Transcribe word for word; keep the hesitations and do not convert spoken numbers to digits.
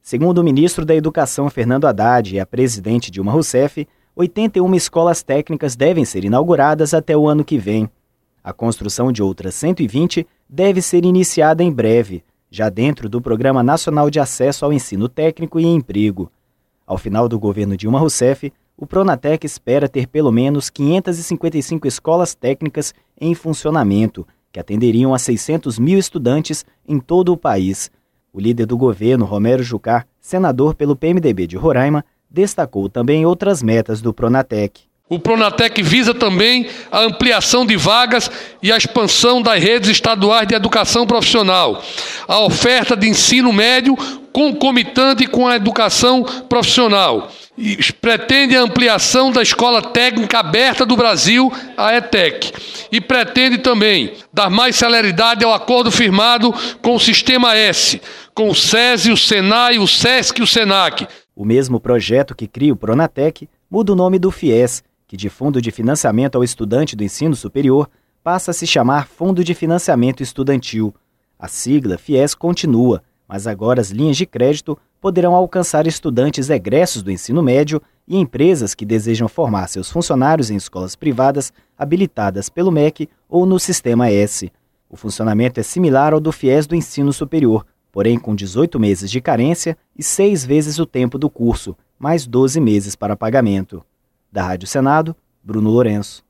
Segundo o ministro da Educação, Fernando Haddad, e a presidente Dilma Rousseff, oitenta e uma escolas técnicas devem ser inauguradas até o ano que vem. A construção de outras cento e vinte deve ser iniciada em breve, já dentro do Programa Nacional de Acesso ao Ensino Técnico e Emprego. Ao final do governo Dilma Rousseff, o Pronatec espera ter pelo menos quinhentas e cinquenta e cinco escolas técnicas em funcionamento, que atenderiam a seiscentos mil estudantes em todo o país. O líder do governo, Romero Jucá, senador pelo P M D B de Roraima, destacou também outras metas do Pronatec. O Pronatec visa também a ampliação de vagas e a expansão das redes estaduais de educação profissional, a oferta de ensino médio concomitante com a educação profissional. E pretende a ampliação da Escola Técnica Aberta do Brasil, a ETEC, e pretende também dar mais celeridade ao acordo firmado com o Sistema S, com o SESI, o SENAI, o SESC e o SENAC. O mesmo projeto que cria o Pronatec muda o nome do FIES, que de Fundo de Financiamento ao Estudante do Ensino Superior passa a se chamar Fundo de Financiamento Estudantil. A sigla FIES continua, mas agora as linhas de crédito poderão alcançar estudantes egressos do ensino médio e empresas que desejam formar seus funcionários em escolas privadas habilitadas pelo M E C ou no Sistema S. O funcionamento é similar ao do FIES do Ensino Superior, porém com dezoito meses de carência e seis vezes o tempo do curso, mais doze meses para pagamento. Da Rádio Senado, Bruno Lourenço.